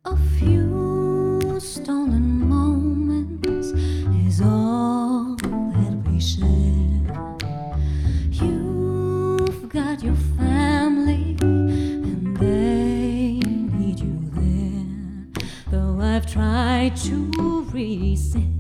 A few stolen moments is all that we share. You've got your family and they need you there. Though I've tried to resist,